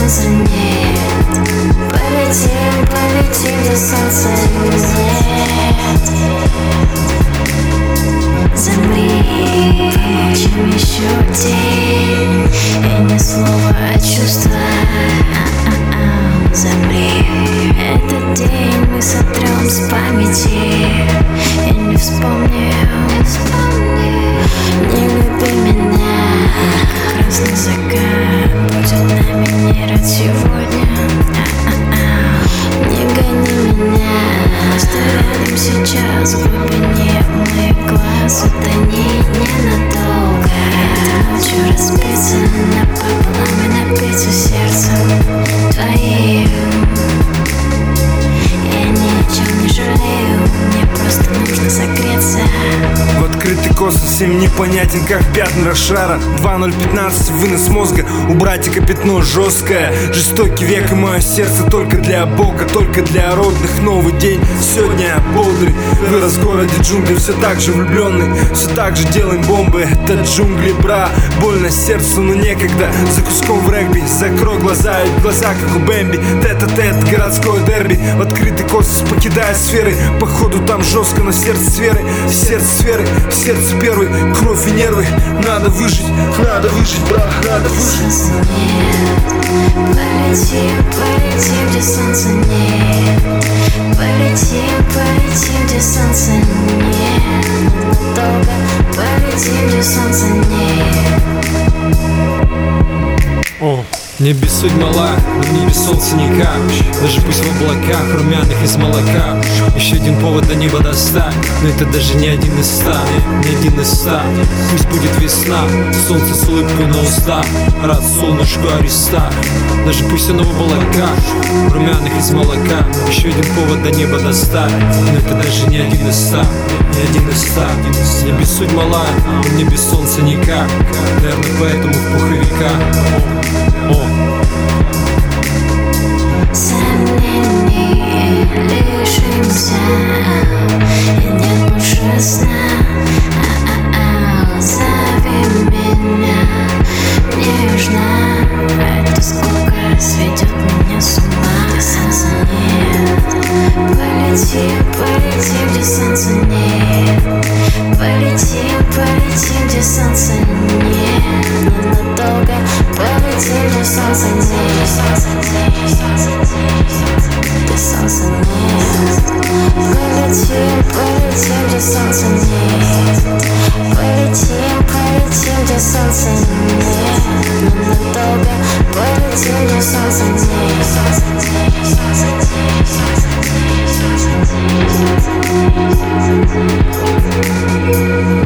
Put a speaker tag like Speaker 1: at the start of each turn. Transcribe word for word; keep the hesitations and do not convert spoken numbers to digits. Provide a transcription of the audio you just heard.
Speaker 1: солнца нет. Полетим, полетим, где солнца нет. Замри, помолчим еще день, и ни слова, а чувства. Замри, этот день мы сотрем с памяти и не вспомним. Не люби меня, как красный закат будет нами мирать сегодня. Не гони меня, просто рядом сейчас в глубине моих глаз утони ненадолго. Хочу разбиться напополам и напиться сердцем твоим. Я ни о чем не жалею, мне просто нужно согреться.
Speaker 2: В открытый космос всем непонятен, как пятна Рошара. Два ноль пятнадцать, вынос мозга, у братика пятно жесткое. Жестокий век, и мое сердце только для Бога, только для родных. Новый день, сегодня я бодрый. Вырос в городе джунглей, все так же влюбленный. Все так же делаем бомбы, это джунгли, бра. Больно сердцу, но некогда. За куском в регби, закрой глаза, и глаза как у Бэмби. Тет-а-тет, городское дерби. В открытый космос покидая сферы. Походу там жестко, но сердце сферы. Сердце сферы, сердце первый. Кровь и нервы, надо выжить, надо выжить, брат, надо выжить.
Speaker 1: Полетим, полетим, где солнца нет. Полетим, полетим, где солнца нет. Ненадолго полетим, где солнца нет.
Speaker 3: О, не обессудь, мала, но в небе солнце никак. Даже пусть в облаках, румяных из молока. Еще один повод до неба достать, но это даже не один из ста, не один из ста. Пусть будет весна, солнце с улыбкой на устах. Рад солнышку Ариста. Даже пусть оно в облаках, румяных из молока. Еще один повод до неба достать, но это даже не один из ста, не один из ста. Не обессудь, мала, но в небе солнце никак. Наверное, поэтому в пуховиках. О.
Speaker 1: Сомнений лишимся, и нет больше сна. А-а-а, зови меня нежно. Эта скука сведет меня с ума. Солнца нет. Полетим, полетим, где солнца нет. Полетим, полетим, где солнца нет. Ненадолго полетим, где солнца нет. Где солнца нет. Полетим, полетим, где солнца нет. Полетим, полетим, где солнца нет. Ненадолго полетим, где солнца нет.